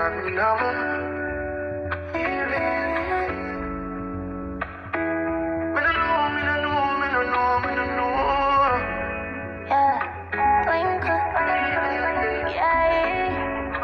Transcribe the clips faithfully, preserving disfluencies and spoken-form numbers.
got me now. Feeling. Me no know, me no know, me no know, me no know. Yeah, twinkle. Yeah.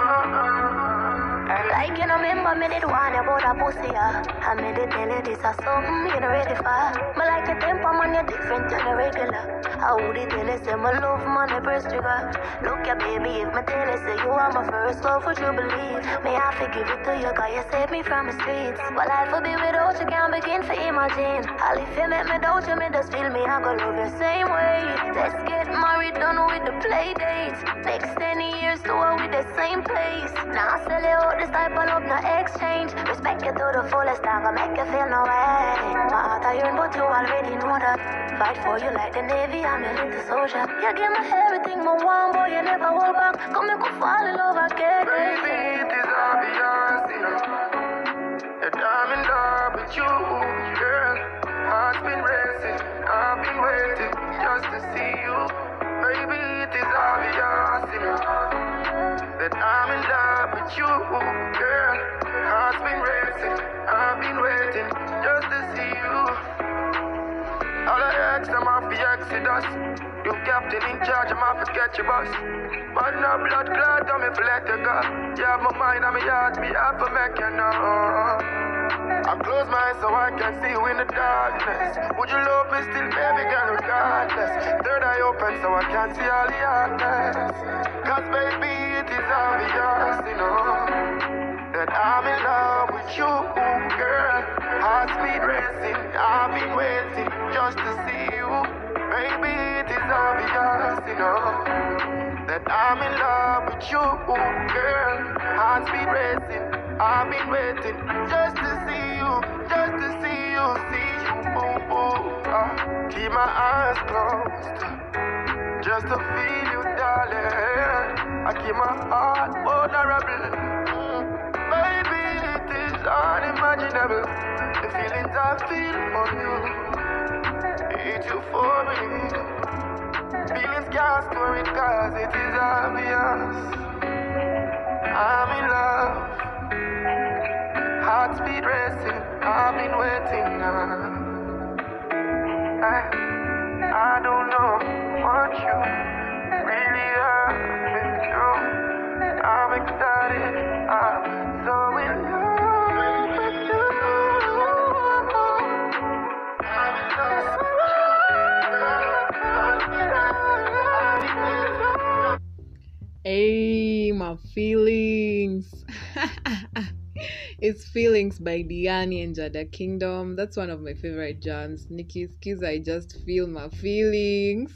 Like you know, remember me did one about a pussy, yeah. I made it tell you this is something you not ready for. Me like your temper, man, you're different than the regular. I would it tell you, say my love, man, I press trigger. Look ya, baby, if me tell you, say you are my first love, would you believe? May I forgive it to you, cause you saved me from the streets. But life will be without you, can't begin to imagine. All if you make me doubt you, me just feel me, I go love you same way. Let's get married, done with the play dates. Next ten years, do it with the same place. Now I sell you out this type of love, no exchange. Respect you to the fullest, I'm gonna make you feel no way. My heart I yearn, but you already know that. Fight for you like the Navy, I'm your little soldier. You give me everything, my one boy, you never hold back. Come and go fall in love again. Baby, it is obvious, you know, that I'm in love with you, girl. Heart's been racing, I've been waiting just to see you. Baby, it is obvious, you know, that I'm in love with you, girl. Heart's been racing, I've been waiting just to see you. All I ask them off the Exodus. You captain in charge, I'm off to catch your bus. But no blood clot, I'm if let you go. You have my mind and my heart, me have to make you know. I close my eyes so I can see you in the darkness. Would you love me still, baby girl, regardless? Third eye open so I can see all the darkness. Cause baby, it is obvious, you know, that I'm in love with you, girl. Heart speed racing, I've been waiting just to see you. Baby, it is obvious, you know, that I'm in love with you, girl. Heart speed racing, I've been waiting just to see you, just to see you, see you, ooh, ooh. Uh, keep my eyes closed, just to feel you, darling. I keep my heart vulnerable. Mm. Baby, it is unimaginable, the feelings I feel for you. It's you for me. Feelings can't store it cause it is obvious. I'm in love. Heart speed racing. I've been waiting now. I, I don't know what you really have been through. I'm excited. I'm so in love with you. I'm in love. Hey, my feelings. It's Feelings by Diani and Jada Kingdom. That's one of my favorite jams. Nikki's Kids, I just feel my feelings.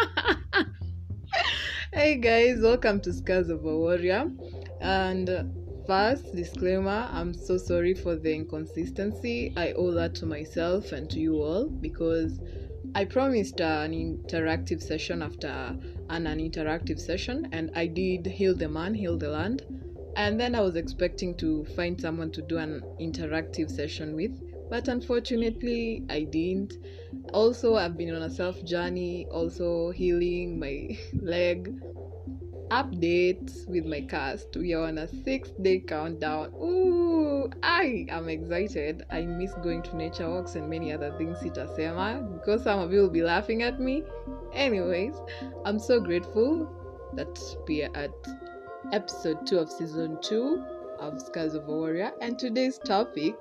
Hey guys, welcome to Scars of a Warrior. And first, disclaimer, I'm so sorry for the inconsistency. I owe that to myself and to you all because I promised an interactive session after an uninteractive session, and I did Heal the Man, Heal the Land. And then I was expecting to find someone to do an interactive session with, but unfortunately I didn't. Also, I've been on a self journey, also healing my leg. Update with my cast. We are on a six-day countdown. Ooh, I am excited. I miss going to nature walks and many other things, sitasema, because some of you will be laughing at me. Anyways, I'm so grateful that we are at episode two of season two of Scars of a Warrior, and today's topic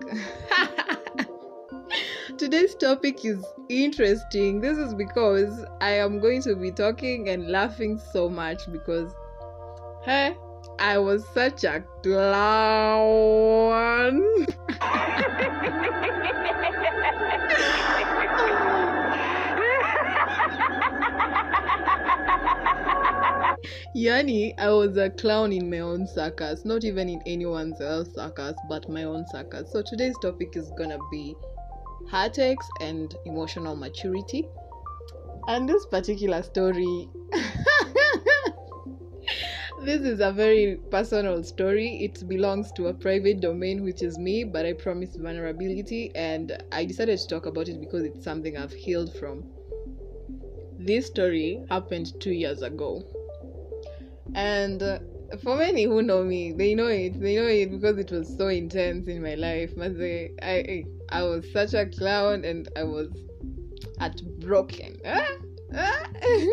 today's topic is interesting. This is because I am going to be talking and laughing so much because hey, I was such a clown. Yani, I was a clown in my own circus, not even in anyone else's circus, but my own circus. So today's topic is gonna be heartaches and emotional maturity. And this particular story, this is a very personal story. It belongs to a private domain, which is me, but I promise vulnerability, and I decided to talk about it because it's something I've healed from. This story happened two years ago. And uh, for many who know me, they know it. They know it because it was so intense in my life. I, I, I was such a clown, and I was heartbroken. Ah, ah.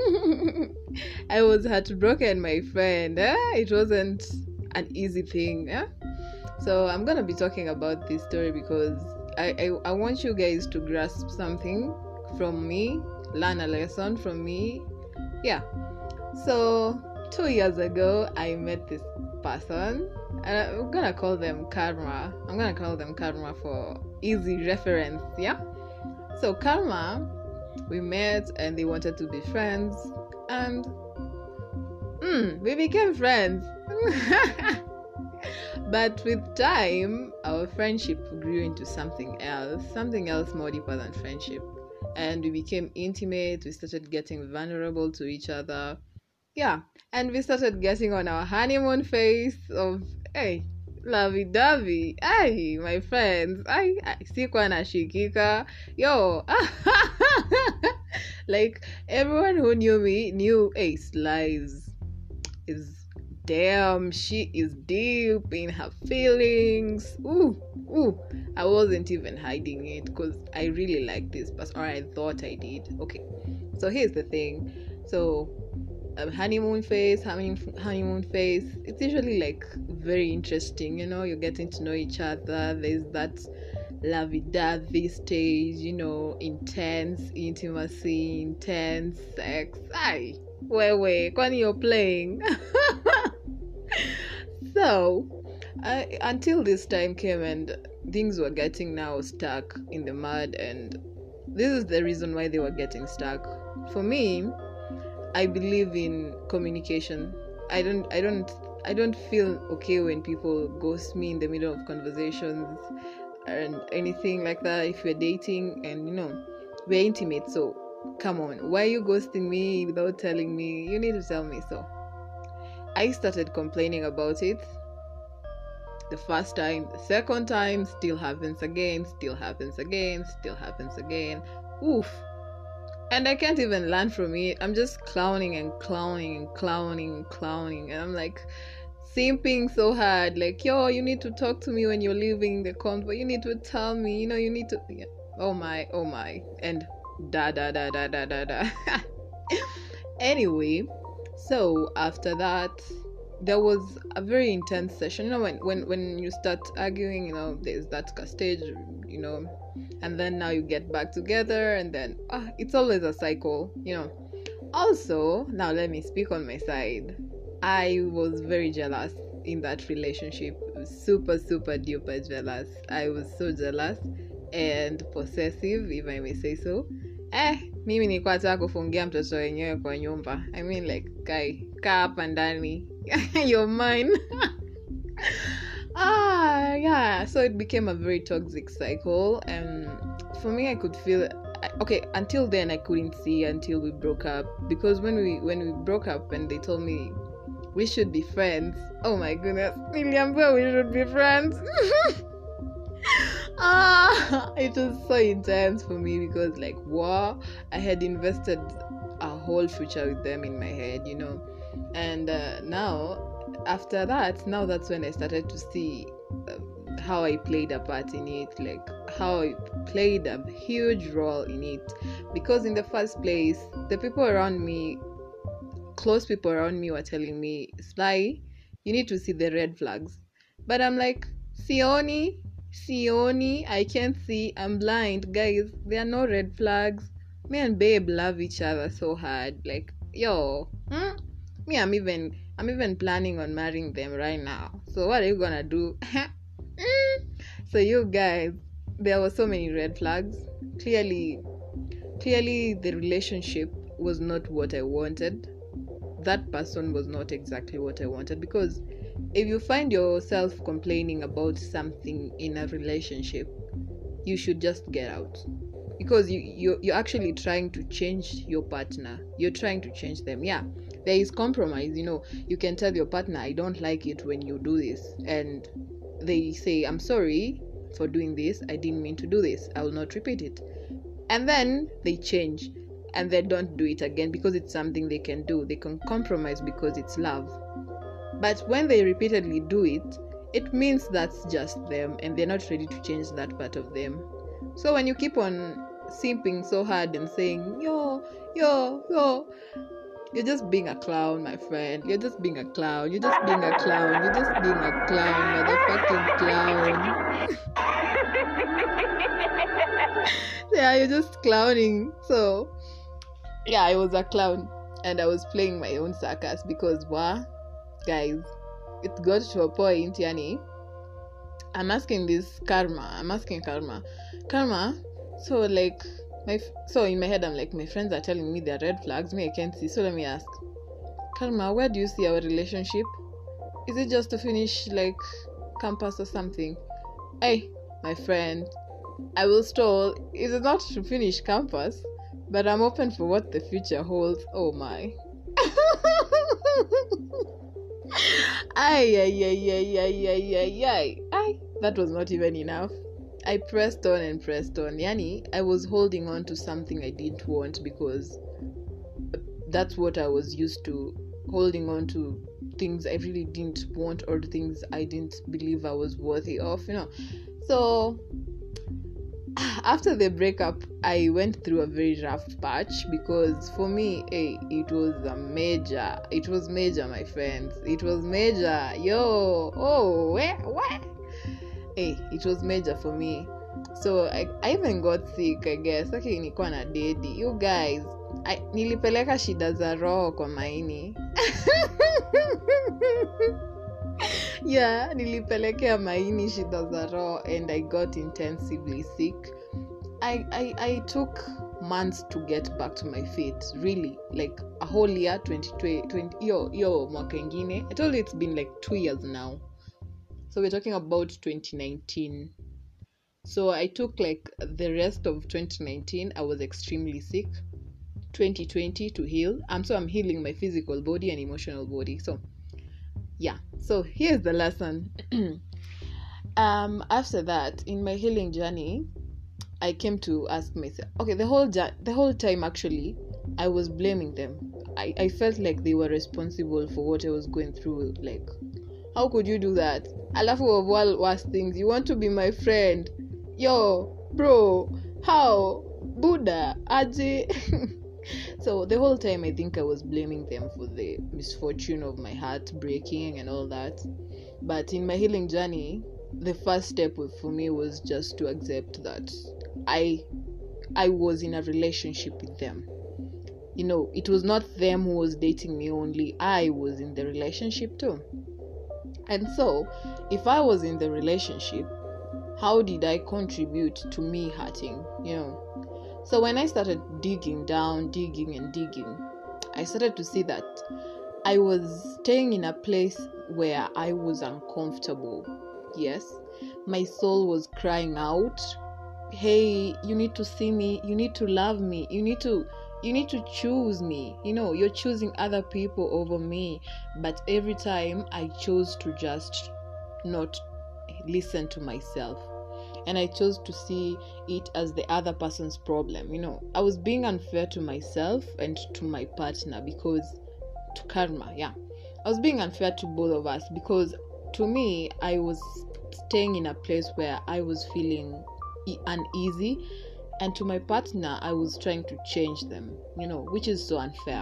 I was heartbroken, my friend. Ah, it wasn't an easy thing. Ah? So I'm gonna be talking about this story because I, I, I want you guys to grasp something from me, learn a lesson from me. Yeah. So two years ago, I met this person, and I'm gonna call them Karma. I'm gonna call them Karma for easy reference. Yeah. So Karma, we met, and they wanted to be friends, and mm, we became friends. But with time, our friendship grew into something else, something else more deeper than friendship. And we became intimate, we started getting vulnerable to each other. Yeah, and we started getting on our honeymoon phase of, hey, lovey-dovey. Hey, my friends, I, I sikuwa nashikika. Yo, like, everyone who knew me knew, hey, Slice is damn, she is deep in her feelings. Ooh, ooh. I wasn't even hiding it because I really like this person, or I thought I did. Okay, so here's the thing. So, um, honeymoon phase, honeymoon, honeymoon phase, it's usually like very interesting, you know, you're getting to know each other. There's that lovey-dovey stage, you know, intense intimacy, intense sex. Aye, wait, wait, when you're playing. So, I, until this time came and things were getting now stuck in the mud, and this is the reason why they were getting stuck. For me, I believe in communication. I don't, I don't, I don't feel okay when people ghost me in the middle of conversations and anything like that. If we're dating and you know we're intimate, so come on, why are you ghosting me without telling me? You need to tell me. So I started complaining about it. The first time, the second time, still happens again, still happens again, still happens again. Oof. And I can't even learn from it. I'm just clowning and clowning and clowning and clowning. And I'm like simping so hard. Like, yo, you need to talk to me when you're leaving the convo. You need to tell me, you know, you need to. Yeah. Oh my, oh my. And da da da da da da da. Anyway, so after that, there was a very intense session. You know, when, when, when you start arguing, you know, there's that stage, you know, and then now you get back together, and then ah, it's always a cycle, you know. Also, now let me speak on my side. I was very jealous in that relationship. Super, super duper jealous. I was so jealous and possessive, if I may say so. Eh, mimi nilikuwa nataka kufungia mtoto wenyewe kwa nyumba. I mean, like, guy, kaa hapa ndani. You're mine. Ah, yeah. So it became a very toxic cycle, and for me, I could feel. Okay, until then, I couldn't see until we broke up, because when we when we broke up and they told me we should be friends. Oh my goodness, niliambiwa we should be friends. Ah, it was so intense for me because, like, wow, I had invested a whole future with them in my head, you know. And uh, now, after that, now that's when I started to see uh, how I played a part in it, like how I played a huge role in it. Because in the first place, the people around me, close people around me, were telling me, Sly, you need to see the red flags. But I'm like, Sioni, Sioni, I can't see, I'm blind. Guys, there are no red flags. Me and babe love each other so hard. Like, yo, hmm? Me, I'm even I'm even planning on marrying them right now. So what are you gonna do? So you guys, there were so many red flags. Clearly, clearly the relationship was not what I wanted. That person was not exactly what I wanted, because if you find yourself complaining about something in a relationship, you should just get out. Because you, you, you're actually trying to change your partner. You're trying to change them. Yeah, there is compromise. You know, you can tell your partner, I don't like it when you do this. And they say, I'm sorry for doing this. I didn't mean to do this. I will not repeat it. And then they change. And they don't do it again because it's something they can do. They can compromise because it's love. But when they repeatedly do it, it means that's just them and they're not ready to change that part of them. So when you keep on simping so hard and saying, yo, yo, yo, you're just being a clown, my friend. You're just being a clown. You're just being a clown. You're just being a clown, motherfucking clown. Yeah, you're just clowning. So, yeah, I was a clown and I was playing my own circus because, wow, guys, it got to a point, yani, I'm asking this Karma. I'm asking Karma. Karma, so like, my so in my head I'm like, my friends are telling me they're red flags, me I can't see, so let me ask Karma, where do you see our relationship? Is it just to finish like campus or something? Hey, my friend, I will stall. Is it not to finish campus? But I'm open for what the future holds. Oh my. Ay, ay, ay, ay, ay, ay, ay, ay, ay. That was not even enough. I pressed on and pressed on. Yani, I was holding on to something I didn't want because that's what I was used to. Holding on to things I really didn't want or things I didn't believe I was worthy of, you know. So, after the breakup, I went through a very rough patch because for me, hey, it was a major. It was major, my friends. It was major. Yo, oh, where, what? Hey, it was major for me. So I, I even got sick, I guess. Okay, nilikuwa na dedi. You guys, I, nilipeleka shida za roho kwa maini. Yeah, nilipelekea maini shida za roho and I got intensively sick. I, I, I took months to get back to my feet, really, like a whole year, twenty twenty, yo, yo, mwaka ingine. I told you it's been like two years now. So we're talking about twenty nineteen. So I took like the rest of twenty nineteen, I was extremely sick. twenty twenty to heal. Um, so I'm healing my physical body and emotional body. So, yeah. So here's the lesson. um, after that, in my healing journey, I came to ask myself, okay, the whole the whole time actually, I was blaming them. I, I felt like they were responsible for what I was going through. Like, how could you do that? Alafu of all worst things, you want to be my friend. Yo, bro, how? Buddha, Aje. So the whole time I think I was blaming them for the misfortune of my heart breaking and all that. But in my healing journey, the first step for me was just to accept that I I was in a relationship with them. You know, it was not them who was dating me only. I was in the relationship too. And so, if I was in the relationship, how did I contribute to me hurting? You know. So when I started digging down, digging and digging, I started to see that I was staying in a place where I was uncomfortable. Yes, my soul was crying out, hey, you need to see me, you need to love me, you need to you need to choose me. You know, you're choosing other people over me. But every time I chose to just not listen to myself, and I chose to see it as the other person's problem. You know, I was being unfair to myself and to my partner because to Karma, yeah. I was being unfair to both of us because to me, I was staying in a place where I was feeling uneasy, and to my partner, I was trying to change them, you know, which is so unfair.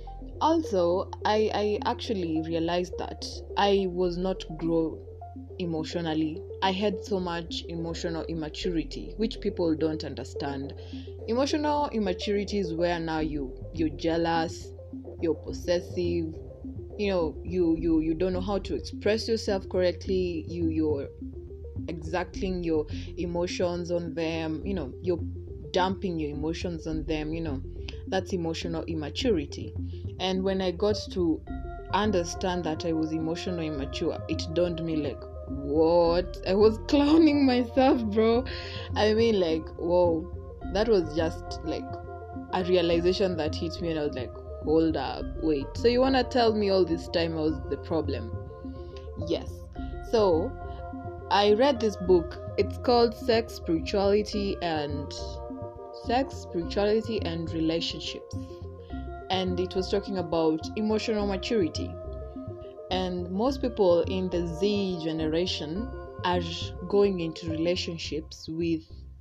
Also, I, I actually realized that I was not grow emotionally. I had so much emotional immaturity, which people don't understand. Emotional immaturity is where now you you're jealous, you're possessive, you know, you you you don't know how to express yourself correctly, you you're exacting your emotions on them, you know, you're dumping your emotions on them, you know. That's emotional immaturity. And when I got to understand that I was emotionally immature, it dawned me like, what? I was clowning myself, bro. I mean, like, whoa. That was just like a realization that hit me, and I was like, hold up, wait. So you want to tell me all this time I was the problem? Yes. So I read this book. It's called Sex, Spirituality and Sex, Spirituality and Relationships. And it was talking about emotional maturity. And most people in the Z generation are going into relationships with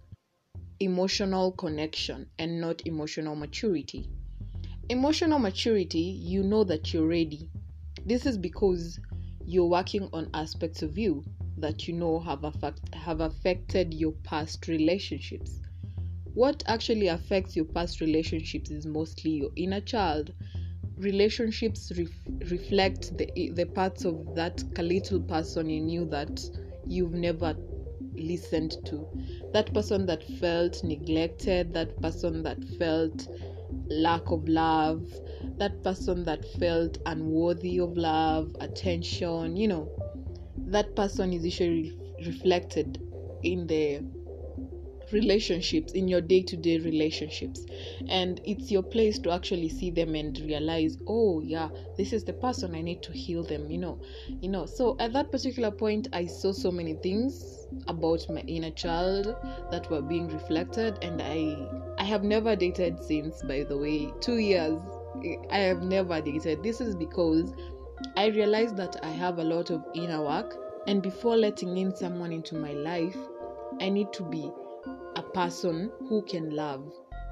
emotional connection and not emotional maturity. Emotional maturity, you know that you're ready. This is because you're working on aspects of you that you know have affect, have affected your past relationships. What actually affects your past relationships is mostly your inner child. Relationships ref- reflect the the parts of that little person in you that you've never listened to. That person that felt neglected, that person that felt lack of love, that person that felt unworthy of love, attention, you know, that person is usually reflected in the relationships, in your day-to-day relationships, and it's your place to actually see them and realize, oh yeah, this is the person, I need to heal them, you know you know so at that particular point, I saw so many things about my inner child that were being reflected, and i i have never dated since, by the way. Two years I have never dated. This is because I realized that I have a lot of inner work, and before letting in someone into my life, I need to be a person who can love,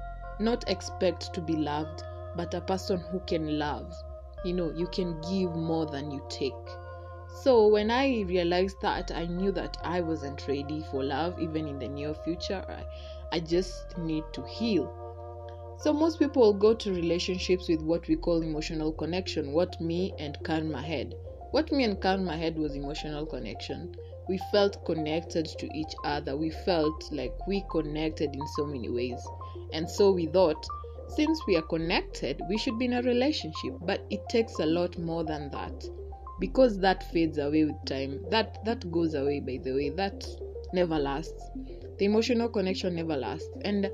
not expect to be loved, but a person who can love. You know, you can give more than you take. So when I realized that, I knew that I wasn't ready for love, even in the near future. I, I just need to heal. So most people go to relationships with what we call emotional connection, what me and Karma had. What me and Karma had was emotional connection. We felt connected to each other. We felt like we connected in so many ways. And so we thought, since we are connected, we should be in a relationship. But it takes a lot more than that. Because that fades away with time. That that goes away, by the way. That never lasts. The emotional connection never lasts. And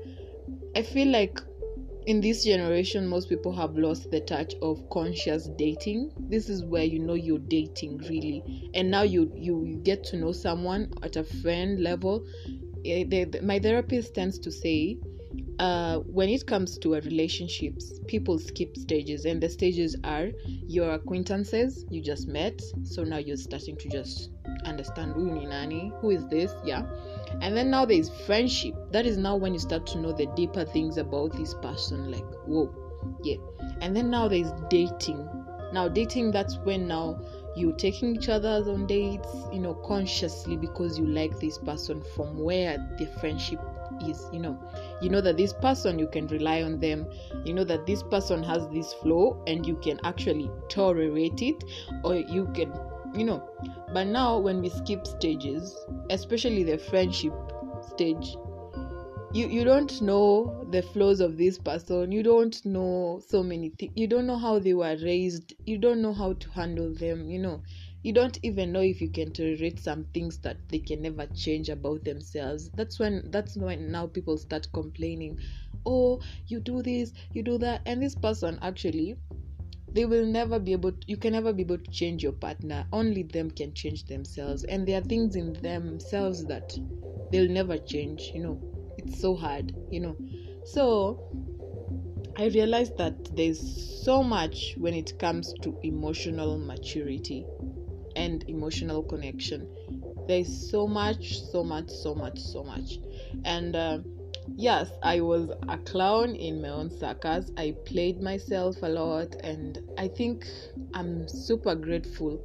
I feel like in this generation, most people have lost the touch of conscious dating. This is where you know you're dating really, and now you you, you get to know someone at a friend level. Eh, the, the, my therapist tends to say, uh, when it comes to a relationships, people skip stages, and the stages are your acquaintances. You just met, so now you're starting to just understand who ni nani, who is this, yeah. And then now there is friendship. That is now when you start to know the deeper things about this person, like whoa, yeah. And then now there is dating. Now dating, that's when now you're taking each other on dates, you know, consciously, because you like this person from where the friendship is. You know, you know that this person, you can rely on them. You know that this person has this flow, and you can actually tolerate it, or you can, you know. But now when we skip stages, especially the friendship stage, you you don't know the flaws of this person. You don't know so many things. You don't know how they were raised. You don't know how to handle them, you know. You don't even know if you can tolerate some things that they can never change about themselves. That's when that's when now people start complaining, oh, you do this, you do that, and this person actually, they will never be able to, you can never be able to change your partner. Only them can change themselves, and there are things in themselves that they'll never change, you know. It's so hard, you know. So I realized that there's so much when it comes to emotional maturity and emotional connection. There's so much, so much, so much, so much. And uh, yes, I was a clown in my own circus. I played myself a lot, and I think I'm super grateful.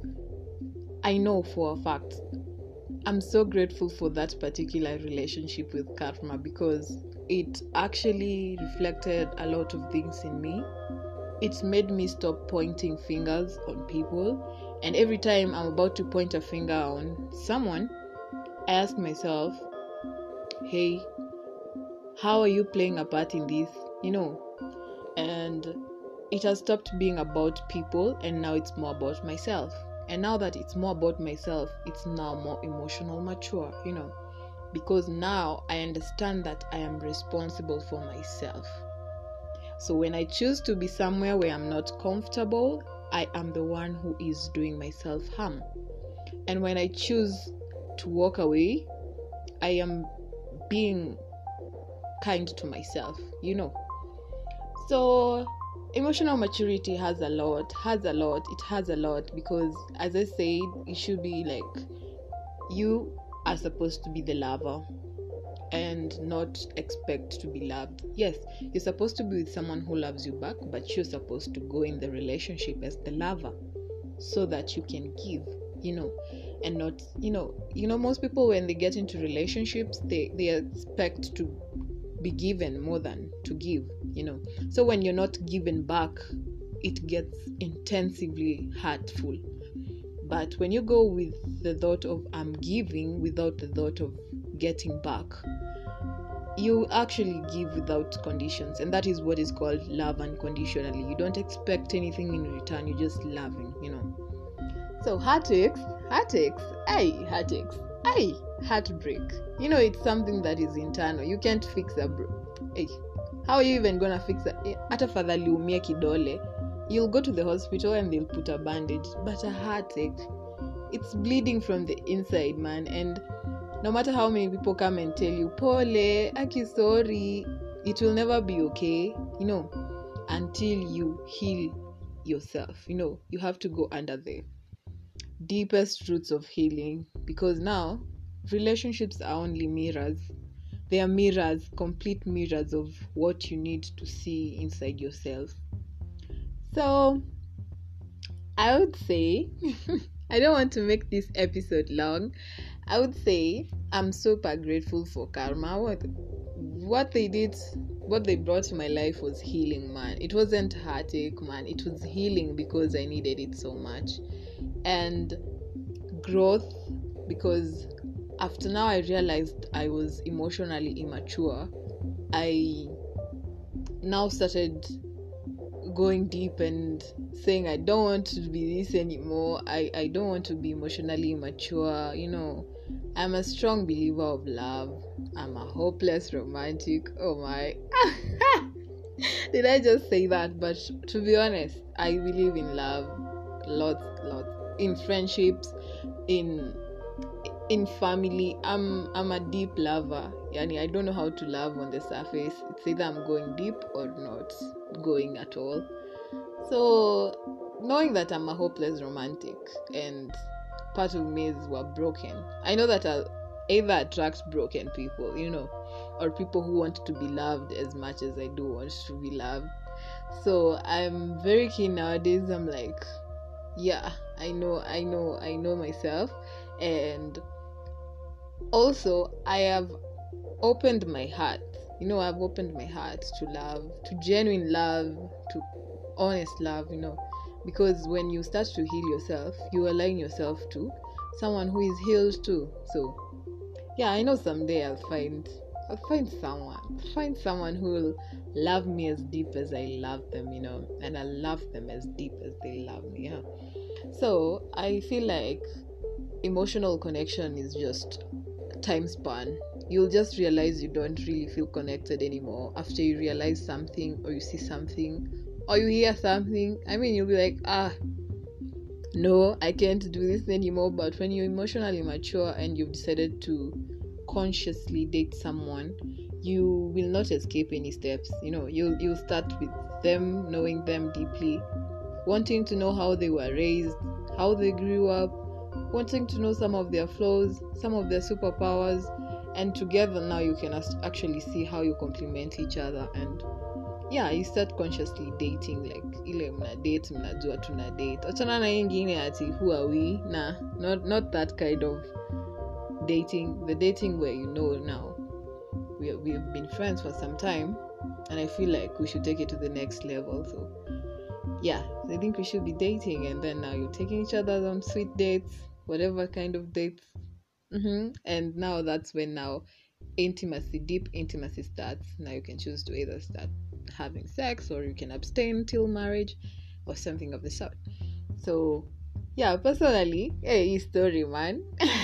I know for a fact I'm so grateful for that particular relationship with Karma, because it actually reflected a lot of things in me. It made me stop pointing fingers on people, and every time I'm about to point a finger on someone, I ask myself, hey, how are you playing a part in this, you know? And it has stopped being about people, and now it's more about myself. And now that it's more about myself, it's now more emotional mature, you know, because now I understand that I am responsible for myself. So when I choose to be somewhere where I'm not comfortable, I am the one who is doing myself harm. And when I choose to walk away, I am being kind to myself, you know. So emotional maturity has a lot, has a lot, it has a lot because, as I said, it should be like you are supposed to be the lover and not expect to be loved. Yes, you're supposed to be with someone who loves you back, but you're supposed to go in the relationship as the lover so that you can give, you know, and not, you know, you know, most people when they get into relationships, they, they expect to be given more than to give, you know. So when you're not given back, it gets intensively hurtful. But when you go with the thought of I'm giving without the thought of getting back, you actually give without conditions, and that is what is called love unconditionally. You don't expect anything in return, you're just loving, you know. So heartaches, heartaches, ay, heartaches, ay, heartbreak. You know, it's something that is internal. You can't fix a bro. Hey, how are you even gonna fix it? Hata fadhali umie kidole, you'll go to the hospital and they'll put a bandage. But a heartache, it's bleeding from the inside, man. And no matter how many people come and tell you, Pole, aki sorry, it will never be okay, you know, until you heal yourself. You know, you have to go under the deepest roots of healing, because now relationships are only mirrors. They are mirrors, complete mirrors of what you need to see inside yourself. So I would say I don't want to make this episode long. I would say I'm super grateful for karma. What what they did, what they brought to my life was healing, man. It wasn't heartache, man. It was healing because I needed it so much. And growth, because after now I realized I was emotionally immature. I now started going deep and saying I don't want to be this anymore. I, I don't want to be emotionally immature. You know, I'm a strong believer of love. I'm a hopeless romantic. Oh my. Did I just say that? But to be honest, I believe in love. Lots, lots. In friendships, in in family. I'm I'm a deep lover. Yani, I don't know how to love on the surface. It's either I'm going deep or not going at all. So knowing that I'm a hopeless romantic and part of me is we're broken, I know that I'll either attract broken people, you know, or people who want to be loved as much as I do want to be loved. So I'm very keen nowadays. I'm like, yeah, I know, I know, I know myself. And also I have opened my heart. You know, I've opened my heart to love, to genuine love, to honest love, you know, because when you start to heal yourself, you align yourself to someone who is healed too. So yeah, I know someday I'll find I'll find someone find someone who will love me as deep as I love them, you know, and I love them as deep as they love me. Yeah. So I feel like emotional connection is just time span. You'll just realize you don't really feel connected anymore after you realize something, or you see something, or you hear something. I mean, you'll be like, ah, no, I can't do this anymore. But when you're emotionally mature and you've decided to consciously date someone, you will not escape any steps. You know, you'll you'll start with them, knowing them deeply, wanting to know how they were raised, how they grew up, wanting to know some of their flaws, some of their superpowers, and together now you can actually see how you complement each other. And yeah, you start consciously dating, like ile mna date, mnajua tuna date, achana na ingine ati who are we. Nah, not not that kind of dating. The dating where you know now we we've been friends for some time, and I feel like we should take it to the next level. So yeah, I think we should be dating, and then now you're taking each other on sweet dates, whatever kind of dates. Mm-hmm. And now that's when now intimacy, deep intimacy starts. Now you can choose to either start having sex, or you can abstain till marriage, or something of the sort. So yeah, personally, hey, story, man.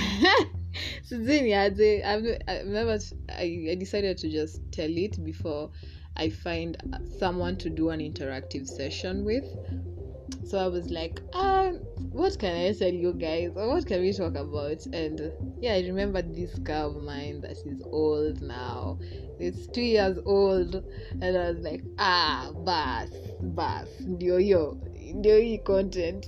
I've, I've never I, I decided to just tell it before I find someone to do an interactive session with. So I was like, ah, what can I tell you guys? Or what can we talk about? And uh, yeah, I remembered this car of mine that is old now. It's two years old. And I was like, ah, bas, bas, ndio yo, ndio hii content.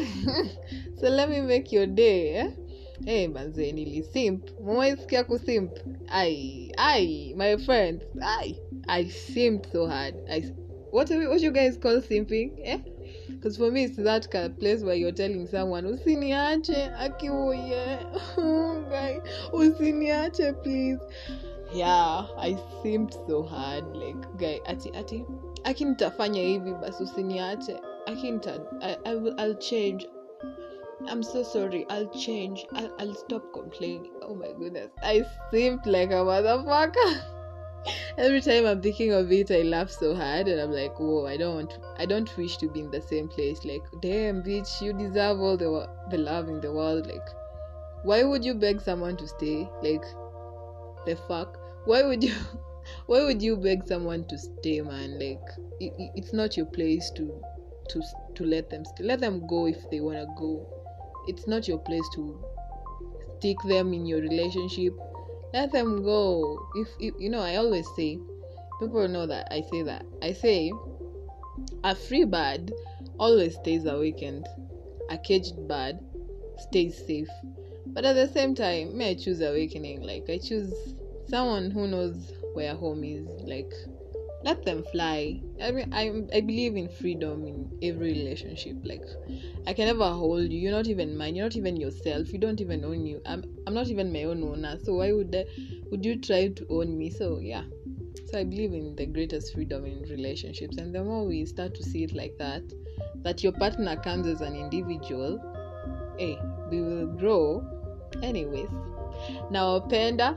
So let me make your day, eh? Hey, manze, nilisimp. Mwaisikia kusimp? Ai, ai, my friends, ai, I simped so hard. I, what, what you guys call simping, eh? Because for me, it's that kind of place where you're telling someone, usiniache, akiuye, guy, usiniache, please. Yeah, I simped so hard. Like, guy, ati, ati, aki nitafanya hivi, bas usiniache. Aki nita, I, I will, I'll change. I'm so sorry, I'll change. I'll, I'll stop complaining. Oh my goodness. I simped like a motherfucker. Every time I'm thinking of it, I laugh so hard, and I'm like, whoa, I don't want, I don't wish to be in the same place. Like, damn, bitch, you deserve all the the love in the world. Like, why would you beg someone to stay? Like, the fuck? Why would you? Why would you beg someone to stay, man? Like, it, it, it's not your place to to to let them stay. Let them go if they wanna go. It's not your place to stick them in your relationship. Let them go. If, if you know, I always say, people know that I say that. I say, a free bird always stays awakened. A caged bird stays safe. But at the same time, may I choose awakening. Like, I choose someone who knows where home is. Like, let them fly. I mean, I I believe in freedom in every relationship. Like, I can never hold you. You're not even mine. You're not even yourself. You don't even own you. I'm I'm not even my own owner. So why would I, would you try to own me? So yeah. So I believe in the greatest freedom in relationships. And the more we start to see it like that, that your partner comes as an individual, hey, we will grow. Anyways, now Penda.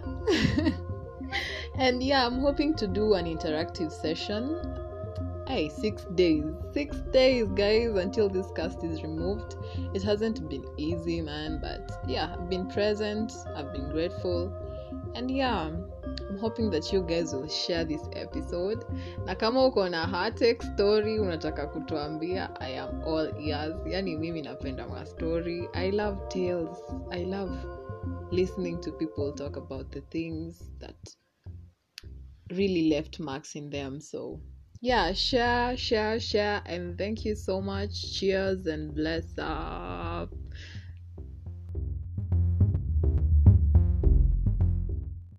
And yeah, I'm hoping to do an interactive session. Hey, six days. Six days, guys, until this cast is removed. It hasn't been easy, man, but yeah, I've been present. I've been grateful. And yeah, I'm hoping that you guys will share this episode. Na kama uko na heartache story unataka kutuambia, I am all ears. Yani mimi napenda ma story. I love tales. I love listening to people talk about the things that really left marks in them. So yeah, share, share, share, and thank you so much. Cheers and bless up.